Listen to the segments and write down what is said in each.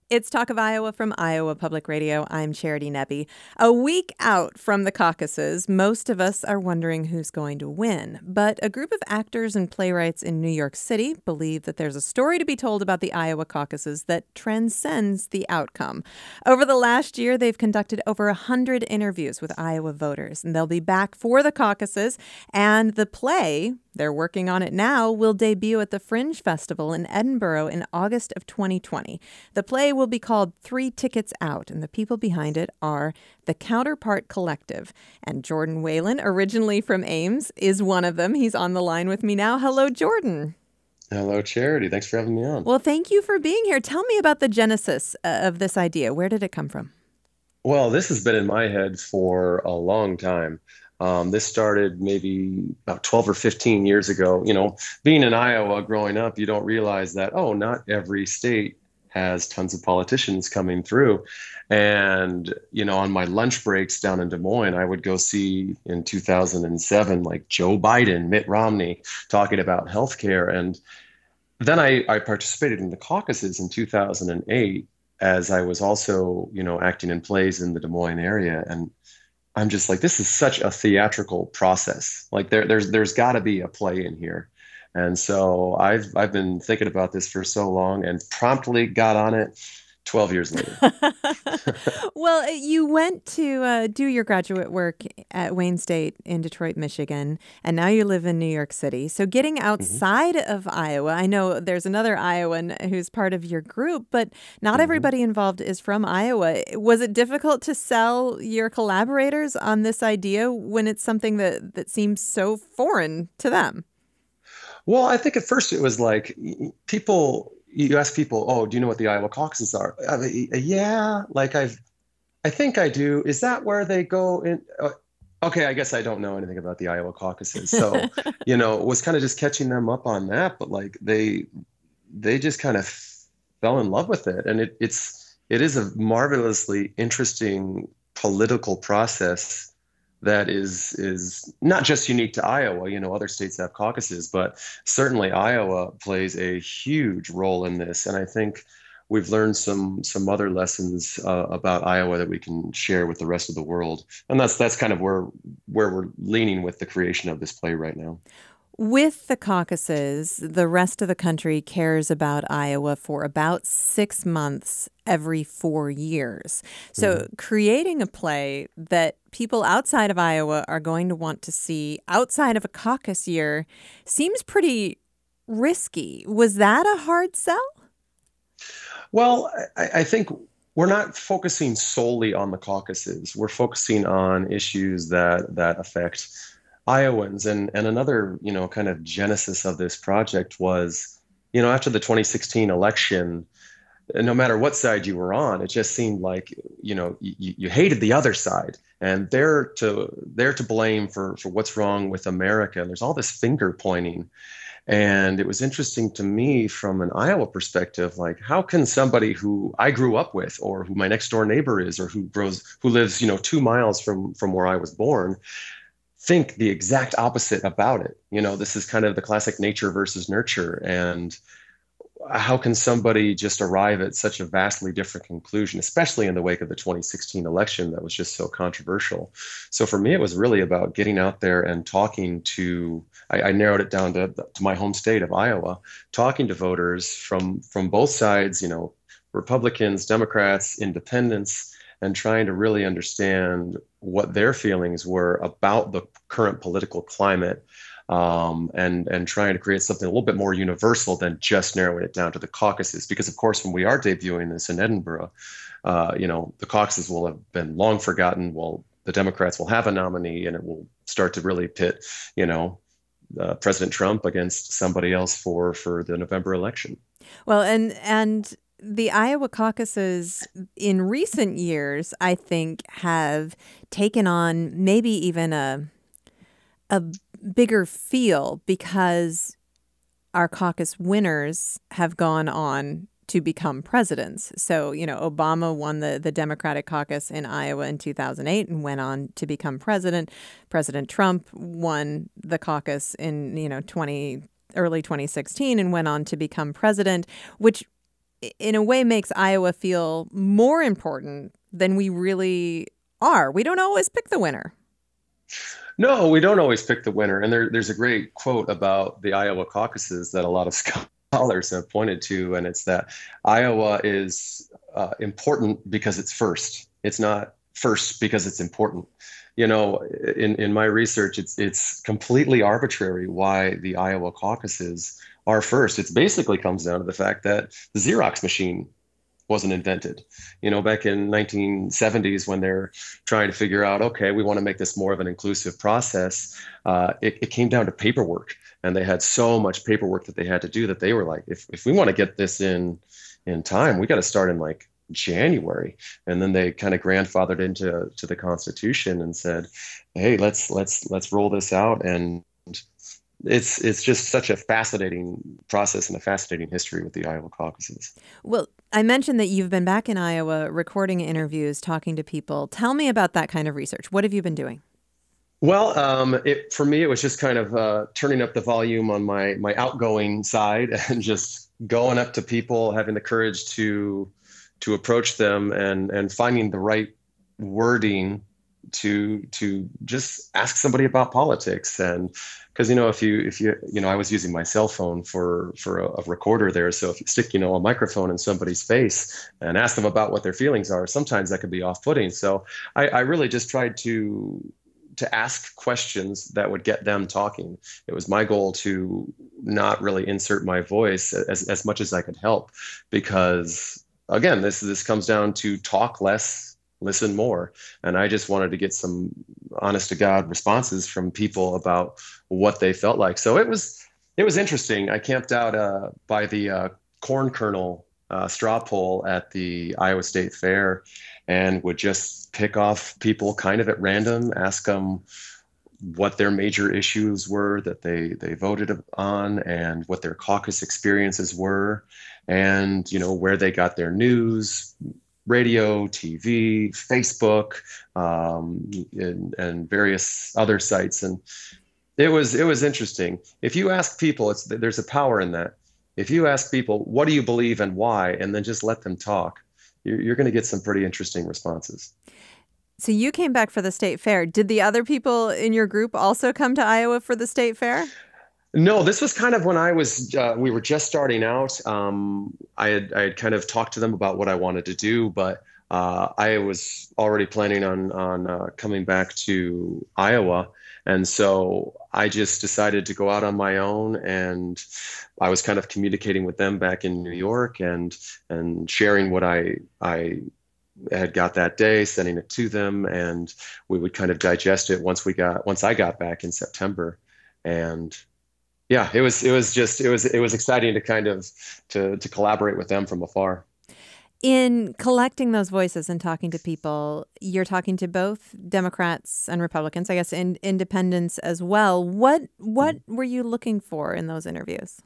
It's Talk of Iowa from Iowa Public Radio. I'm Charity Nebbe. A week out from the caucuses, most of us are wondering who's going to win. But a group of actors and playwrights in New York City believe that there's a story to be told about the Iowa caucuses that transcends the outcome. Over the last year, they've conducted over 100 interviews with Iowa voters, and they'll be back for the caucuses. And the play, they're working on it now, will debut at the Fringe Festival in Edinburgh in August of 2020. The play will be called Three Tickets Out, and the people behind it are the Counterpart Collective. And Jordan Whalen, originally from Ames, is one of them. He's on the line with me now. Hello, Jordan. Hello, Charity. Thanks for having me on. Well, thank you for being here. Tell me about the genesis of this idea. Where did it come from? Well, this has been in my head for a long time. This started maybe about 12 or 15 years ago. Being in Iowa growing up, you don't realize that, not every state has tons of politicians coming through. And, on my lunch breaks down in Des Moines, I would go see in 2007, like Joe Biden, Mitt Romney talking about healthcare. And then I participated in the caucuses in 2008 as I was also, acting in plays in the Des Moines area. And I'm just like, this is such a theatrical process. Like there's got to be a play in here. And so I've been thinking about this for so long and promptly got on it 12 years later. Well, you went to do your graduate work at Wayne State in Detroit, Michigan, and now you live in New York City. So getting hmm outside of Iowa, I know there's another Iowan who's part of your group, but not hmm everybody involved is from Iowa. Was it difficult to sell your collaborators on this idea when it's something that seems so foreign to them? Well, I think at first it was like you ask people, oh, do you know what the Iowa caucuses are? I mean, yeah, like I think I do. Is that where they go in? Okay, I guess I don't know anything about the Iowa caucuses. So, was kind of just catching them up on that, but like they just kind of fell in love with it. And it is a marvelously interesting political process that is not just unique to Iowa. Other states have caucuses, but certainly Iowa plays a huge role in this. And I think we've learned some other lessons about Iowa that we can share with the rest of the world. And that's kind of where we're leaning with the creation of this play right now. With the caucuses, the rest of the country cares about Iowa for about 6 months every 4 years. So, Mhm. creating a play that people outside of Iowa are going to want to see outside of a caucus year seems pretty risky. Was that a hard sell? Well, I think we're not focusing solely on the caucuses. We're focusing on issues that affect Iowans. And another, kind of genesis of this project was, after the 2016 election, no matter what side you were on, it just seemed like, you hated the other side. And they're to blame for what's wrong with America. And there's all this finger pointing. And it was interesting to me from an Iowa perspective, like how can somebody who I grew up with, or who my next door neighbor is, or who lives, 2 miles from where I was born, think the exact opposite about it? This is kind of the classic nature versus nurture. And how can somebody just arrive at such a vastly different conclusion, especially in the wake of the 2016 election that was just so controversial? So for me, it was really about getting out there and talking to, I narrowed it down to my home state of Iowa, talking to voters from both sides, Republicans, Democrats, independents, and trying to really understand what their feelings were about the current political climate, and trying to create something a little bit more universal than just narrowing it down to the caucuses. Because of course, when we are debuting this in Edinburgh, the caucuses will have been long forgotten. Well, the Democrats will have a nominee, and it will start to really pit, President Trump against somebody else for the November election. Well, and the Iowa caucuses in recent years, I think, have taken on maybe even a bigger feel because our caucus winners have gone on to become presidents. So, Obama won the Democratic caucus in Iowa in 2008 and went on to become president. President Trump won the caucus in, early 2016 and went on to become president, which in a way makes Iowa feel more important than we really are. We don't always pick the winner. No, we don't always pick the winner. And there's a great quote about the Iowa caucuses that a lot of scholars have pointed to, and it's that Iowa is important because it's first. It's not first because it's important. You know, in my research, it's completely arbitrary why the Iowa caucuses are first. It basically comes down to the fact that the Xerox machine wasn't invented. You know, back in 1970s when they're trying to figure out, okay, we want to make this more of an inclusive process, it came down to paperwork. And they had so much paperwork that they had to do that they were like, if we want to get this in time, we got to start in like January. And then they kind of grandfathered into the Constitution and said, hey, let's roll this out. And it's just such a fascinating process and a fascinating history with the Iowa caucuses. Well, I mentioned that you've been back in Iowa recording interviews, talking to people. Tell me about that kind of research. What have you been doing? Well, for me, it was just kind of turning up the volume on my outgoing side and just going up to people, having the courage to approach them and finding the right wording to just ask somebody about politics. And because, you know, if you I was using my cell phone for a recorder there. So if you stick, a microphone in somebody's face and ask them about what their feelings are, sometimes that could be off-putting. So I really just tried to ask questions that would get them talking. It was my goal to not really insert my voice as much as I could help, because again, this comes down to talk less, listen more. And I just wanted to get some honest to God responses from people about what they felt like. So it was interesting. I camped out by the corn kernel straw poll at the Iowa State Fair and would just pick off people kind of at random, ask them what their major issues were that they voted on and what their caucus experiences were, and where they got their news, radio, TV, Facebook, and various other sites. And it was interesting. If you ask people, there's a power in that. If you ask people, what do you believe and why, and then just let them talk, you're going to get some pretty interesting responses. So you came back for the state fair. Did the other people in your group also come to Iowa for the state fair? No, this was kind of when we were just starting out. I had kind of talked to them about what I wanted to do, but I was already planning on coming back to Iowa. And so I just decided to go out on my own, and I was kind of communicating with them back in New York and sharing what I had got that day, sending it to them, and we would kind of digest it once I got back in September. And yeah, it was exciting to kind of to collaborate with them from afar. In collecting those voices and talking to people, you're talking to both Democrats and Republicans, I guess, and independents as well. What were you looking for in those interviews?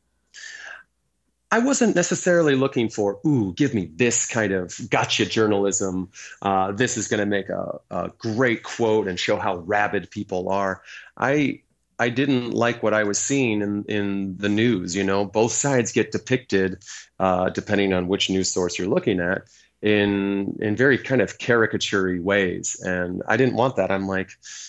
I wasn't necessarily looking for, give me this kind of gotcha journalism. This is going to make a great quote and show how rabid people are. I didn't like what I was seeing in the news. Both sides get depicted, depending on which news source you're looking at, in very kind of caricature-y ways. And I didn't want that. I'm like,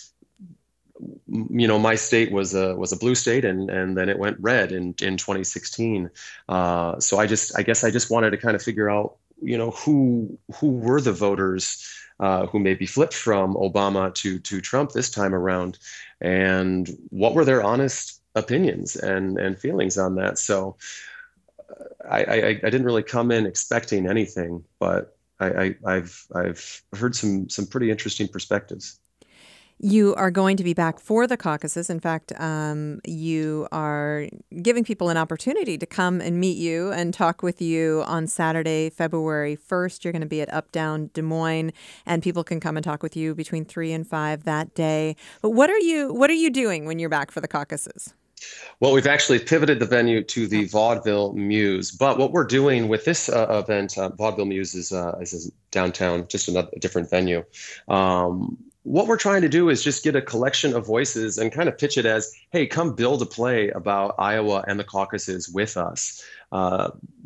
my state was a blue state, and then it went red in 2016. So I guess I just wanted to kind of figure out, who were the voters who maybe flipped from Obama to Trump this time around, and what were their honest opinions and feelings on that. So I didn't really come in expecting anything, but I've heard some pretty interesting perspectives. You are going to be back for the caucuses. In fact, you are giving people an opportunity to come and meet you and talk with you on Saturday, February 1st. You're going to be at Up Down Des Moines, and people can come and talk with you between 3 and 5 that day. But what are you doing when you're back for the caucuses? Well, we've actually pivoted the venue to the Vaudeville Muse. But what we're doing with this event, Vaudeville Muse is downtown, just a different venue. What we're trying to do is just get a collection of voices and kind of pitch it as, hey, come build a play about Iowa and the caucuses with us.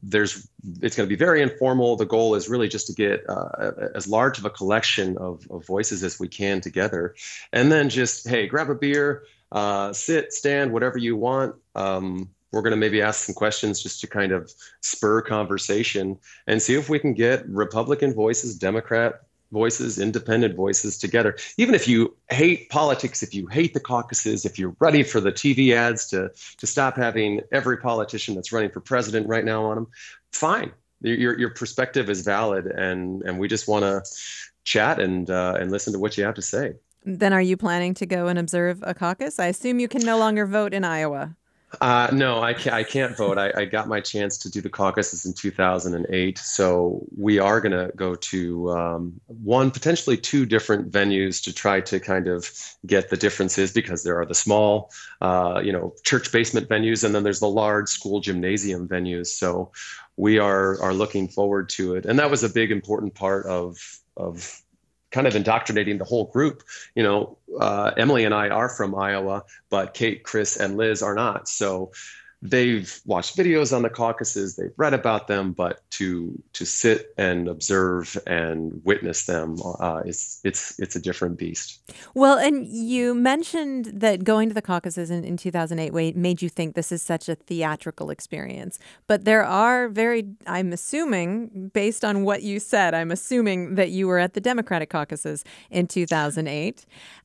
it's going to be very informal. The goal is really just to get as large of a collection of voices as we can together, and then just, hey, grab a beer, sit, stand, whatever you want. We're going to maybe ask some questions just to kind of spur conversation and see if we can get Republican voices, Democrat voices, independent voices together. Even if you hate politics, if you hate the caucuses, if you're ready for the TV ads to stop having every politician that's running for president right now on them, fine. Your perspective is valid, and we just want to chat and listen to what you have to say. Then are you planning to go and observe a caucus? I assume you can no longer vote in Iowa. No, I can't vote. I got my chance to do the caucuses in 2008. So we are going to go to potentially two different venues to try to kind of get the differences, because there are the small, church basement venues, and then there's the large school gymnasium venues. So we are looking forward to it. And that was a big, important part of kind of indoctrinating the whole group. Emily and I are from Iowa, but Kate, Chris, and Liz are not. So they've watched videos on the caucuses, they've read about them, but to sit and observe and witness them, it's a different beast. Well, and you mentioned that going to the caucuses in 2008 made you think this is such a theatrical experience. But there are I'm assuming, based on what you said, I'm assuming that you were at the Democratic caucuses in 2008.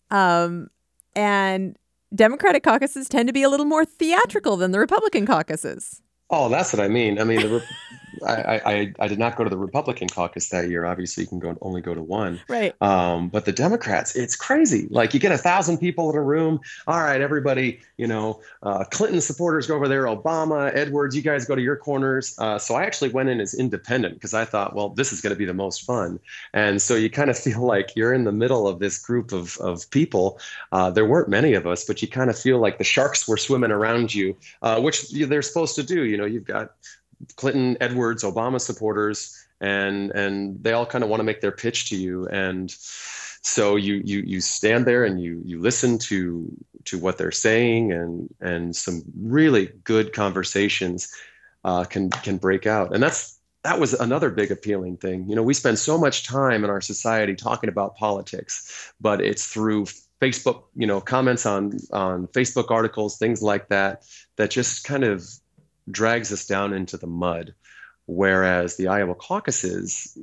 And Democratic caucuses tend to be a little more theatrical than the Republican caucuses. Oh, that's what I mean. I mean, I did not go to the Republican caucus that year. Obviously, you can only go to one. Right. But the Democrats, it's crazy. Like, you get 1,000 people in a room. All right, everybody, Clinton supporters go over there. Obama, Edwards, you guys go to your corners. So I actually went in as independent because I thought, well, this is going to be the most fun. And so you kind of feel like you're in the middle of this group of people. There weren't many of us, but you kind of feel like the sharks were swimming around you, which they're supposed to do. You've got Clinton, Edwards, Obama supporters, and they all kind of want to make their pitch to you. And so you stand there and you listen to what they're saying, and some really good conversations can break out. And that was another big appealing thing. We spend so much time in our society talking about politics, but it's through Facebook, comments on Facebook articles, things like that just kind of drags us down into the mud. Whereas the Iowa caucuses,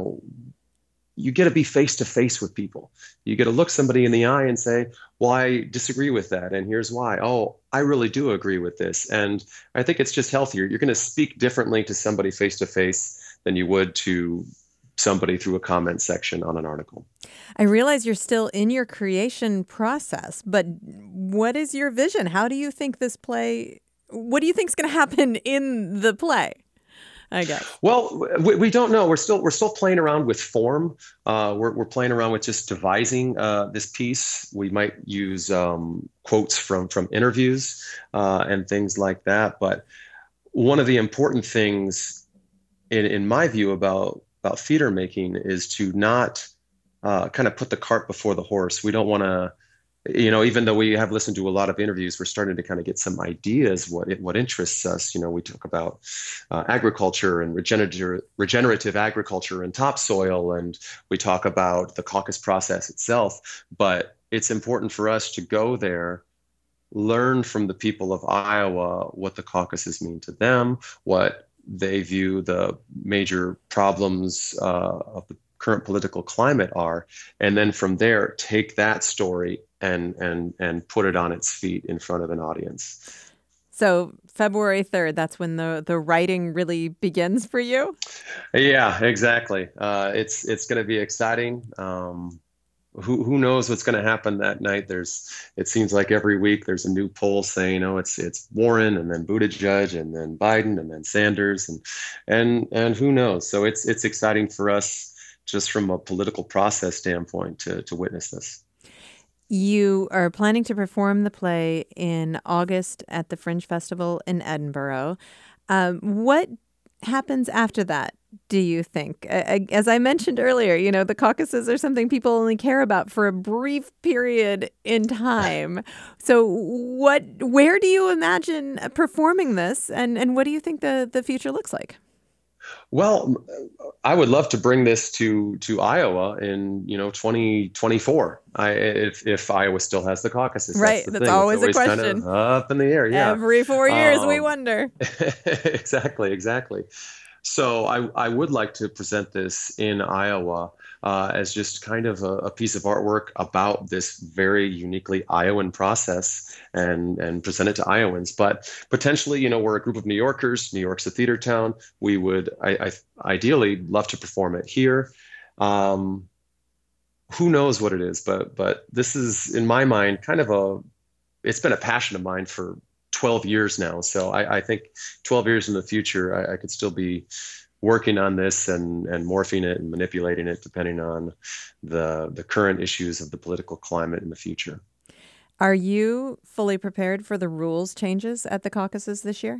you get to be face to face with people. You get to look somebody in the eye and say, well, I disagree with that, and here's why. Oh, I really do agree with this. And I think it's just healthier. You're going to speak differently to somebody face to face than you would to somebody through a comment section on an article. I realize you're still in your creation process, but what is your vision? How do you think what do you think is going to happen in the play, I guess? Well, we don't know. We're still playing around with form. We're playing around with just devising this piece. We might use quotes from interviews and things like that. But one of the important things, in my view, about theater making is to not kind of put the cart before the horse. We don't want to, even though we have listened to a lot of interviews, we're starting to kind of get some ideas what interests us. We talk about agriculture and regenerative agriculture and topsoil, and we talk about the caucus process itself. But it's important for us to go there, learn from the people of Iowa what the caucuses mean to them, what they view the major problems of the current political climate are, and then from there take that story and put it on its feet in front of an audience. So February 3rd, that's when the writing really begins for you? Yeah, exactly. It's going to be exciting. Who knows what's going to happen that night? It seems like every week there's a new poll saying, it's Warren, and then Buttigieg, and then Biden, and then Sanders, and who knows? So it's exciting for us just from a political process standpoint to witness this. You are planning to perform the play in August at the Fringe Festival in Edinburgh. What happens after that, do you think? As I mentioned earlier, the caucuses are something people only care about for a brief period in time. So where do you imagine performing this, and what do you think the future looks like? Well, I would love to bring this to Iowa in 2024. If Iowa still has the caucuses, that's Right. the That's thing. It's always a always kind of question. up in the air. Yeah. Every 4 years, we Um, wonder. exactly. So I would like to present this in Iowa as just kind of a piece of artwork about this very uniquely Iowan process and present it to Iowans. But potentially, we're a group of New Yorkers. New York's a theater town. We would ideally love to perform it here. Um, who knows what it is, but this is in my mind kind of it's been a passion of mine for 12 years now. So I think 12 years in the future, I could still be working on this and morphing it and manipulating it depending on the current issues of the political climate in the future. Are you fully prepared for the rules changes at the caucuses this year?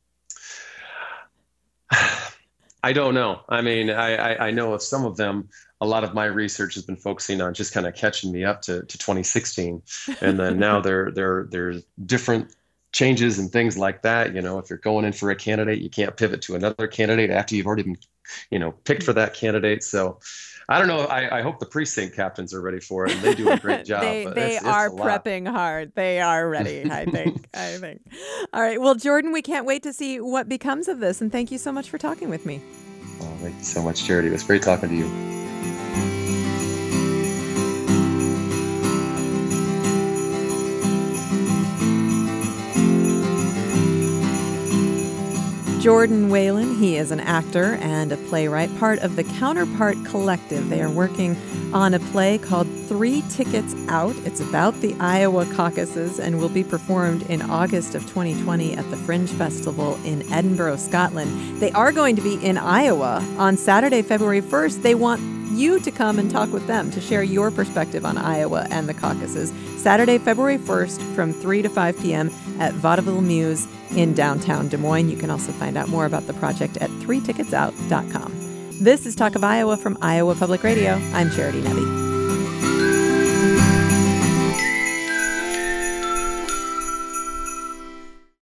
I don't know. I mean, I know of some of them. A lot of my research has been focusing on just kind of catching me up to 2016, and then now there's different changes and things like that. If you're going in for a candidate, you can't pivot to another candidate after you've already been, picked for that candidate. So I don't know. I hope the precinct captains are ready for it, and they do a great job. But They it's are a lot. prepping hard. They are ready, I think. I think. All right. Well, Jordan, we can't wait to see what becomes of this. And thank you so much for talking with me. Oh, thank you so much, Charity. It was great talking to you. Jordan Whalen, he is an actor and a playwright, part of the Counterpart Collective. They are working on a play called 3 Tickets Out. It's about the Iowa caucuses and will be performed in August of 2020 at the Fringe Festival in Edinburgh, Scotland. They are going to be in Iowa on Saturday, February 1st. They want you to come and talk with them to share your perspective on Iowa and the caucuses. Saturday, February 1st from 3 to 5 p.m. at Vaudeville Muse in downtown Des Moines. You can also find out more about the project at 3ticketsout.com. This is Talk of Iowa from Iowa Public Radio. I'm Charity Nebbe.